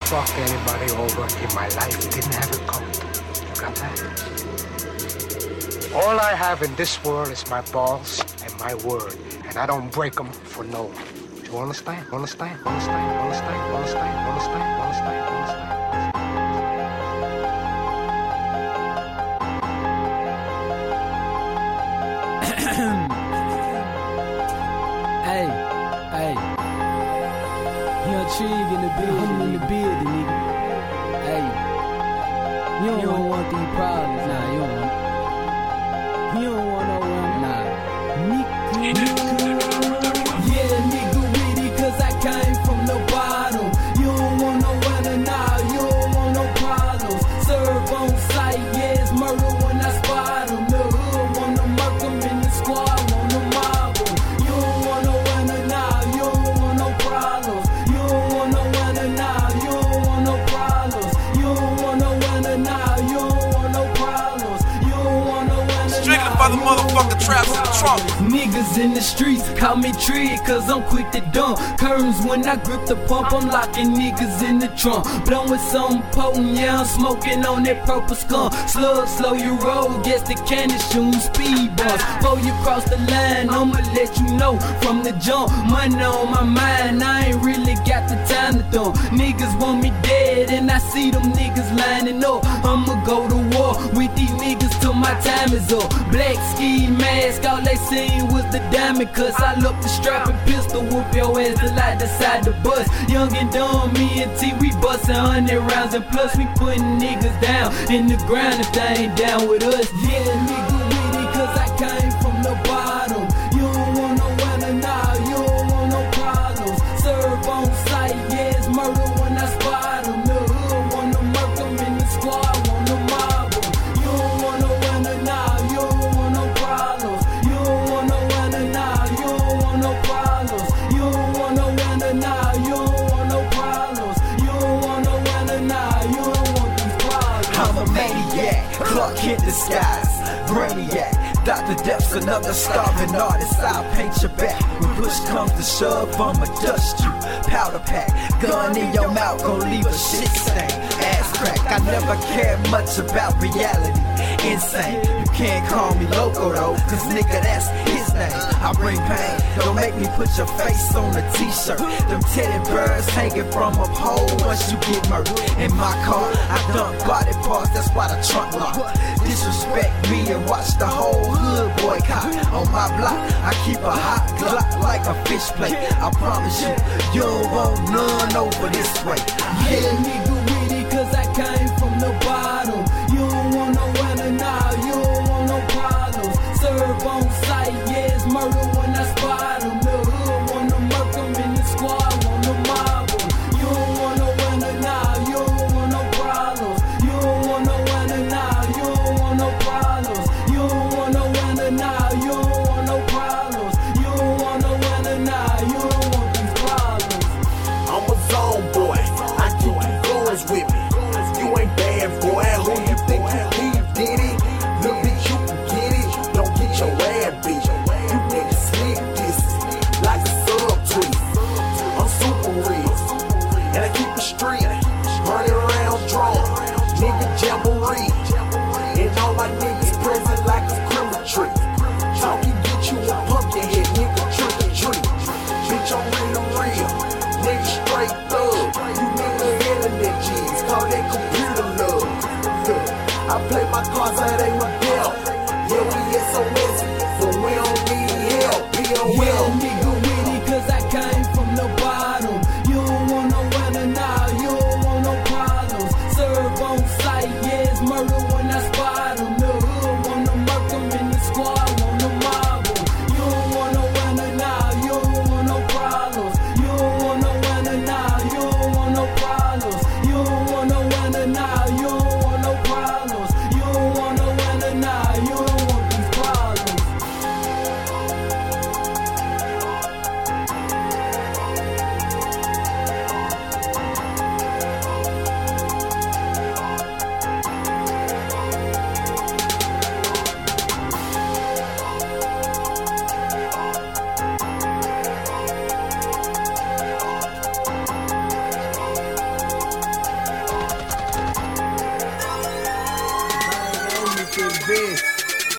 fuck anybody over in my life. Didn't have it coming. You got that? All I have in this world is my balls and my word, and I don't break them for no one. Do you understand? Understand? Understand? Understand? Understand? Understand? Understand? Understand? Hey, Young Trig in the building, I'm in the building, nigga. Hey, you don't want these problems, nah, you don't want no one, nah. Nigga, yeah, nigga with it, cause I came from the bottom. You don't want no weather, nah, you don't want no problems. Serve on sight, yeah, it's murder when I spot them. The hood want to murk them in the squad, want to mob them. You don't want no weather, nah, you don't want no problems. You don't want no weather, nah, you don't want no problems. You don't want no weather, nah, you don't want no problems. You don't want no weather, Strictly by the motherfucking traps in the trunk. Niggas in the streets call me Trig, cause I'm quick to dump curtains when I grip the pump. I'm locking niggas in the trunk, blowing something potent, yeah, I'm smoking on that purple skunk. Slow you roll, guess the cannon shooting speed bumps. Before you cross the line, I'ma let you know from the jump. Money on my mind, I ain't really got the time to dump. Niggas want me dead, and I see them niggas lining up. I'ma go to war with these niggas till my time is up. Black ski mask, all they seen was the diamond cuts. I look the strap and pistol whoop your ass till I decide to bust. Young and dumb, me and T, we bustin' 100 rounds, and plus we putting niggas down in the ground if they ain't down with us. Yeah, nigga with it, cause I came from the bottom. You don't want no weather, nah, you don't want no problems. Serve on sight, yeah, it's murder when I spot them. The hood want to murk them in the squad, want to mob them. You don't want no weather, nah, you don't want no problems. You don't want no weather, nah, you don't want no problems. You don't want no weather, nah, you don't want no problems. You don't want no weather, nah, you don't want these problems. I'm a maniac, Clark in disguise, brainiac. Dr. Death's another starving artist, I'll paint your back. When push comes to shove, I'ma dust you. Powder pack, gun in your mouth, gon' leave a shit stain. Ass crack, I never cared much about reality. Insane, you can't call me loco though, cause nigga that's his name. I bring pain, don't make me put your face on a t-shirt. Them teddy birds hanging from a pole once you get murdered. In my car, I dump body parts, that's why the trunk locked. Disrespect me and watch the whole hood boycott. On my block, I keep a hot Glock like a fish plate. I promise you, you don't want none over this way. Yeah, nigga with it, cause I came from the bottom. You don't want no weather, nah, you don't want no problems. Serve on sight, yeah, it's murder when I spot them. The hood want to murk them in the squad, want to mob them. You don't want no weather, nah, you don't want no problems. You don't want no weather, nah, you don't want no problems. You don't want no weather, nah, you don't want no problems. You don't want no weather, nah, you don't want these problems. I'm a zone boy, I keep you goers with me. You ain't bad, boy, who you think you did it? Look bitch, you can get it, don't get your ass beat. You niggas slick this, like a subtweet. I'm super real, and I keep it street, running around drunk, nigga jamboree. And all my niggas present like a criminal tree. Talking get you a pumpkin head, nigga trick or treat. Bitch, I'm real, nigga straight thug. You nigga internet G's, call that computer love. I play my cards how they were dealt. Yeah, we SOS, but we don't need help. We don't Yeah, help. nigga with it, cause I came from the bottom. You don't want no weather, nah, you don't want no problems. Serve on sight, yeah, it's murder when I spot them. The hood want to murk them in the squad, want to mob them. You don't want no weather, nah, you don't want no problems. You don't want no weather, nah, you don't want no problems. You don't want no weather, nah, you don't want no problems. You don't want no weather, nah, you don't want these problems. shit this.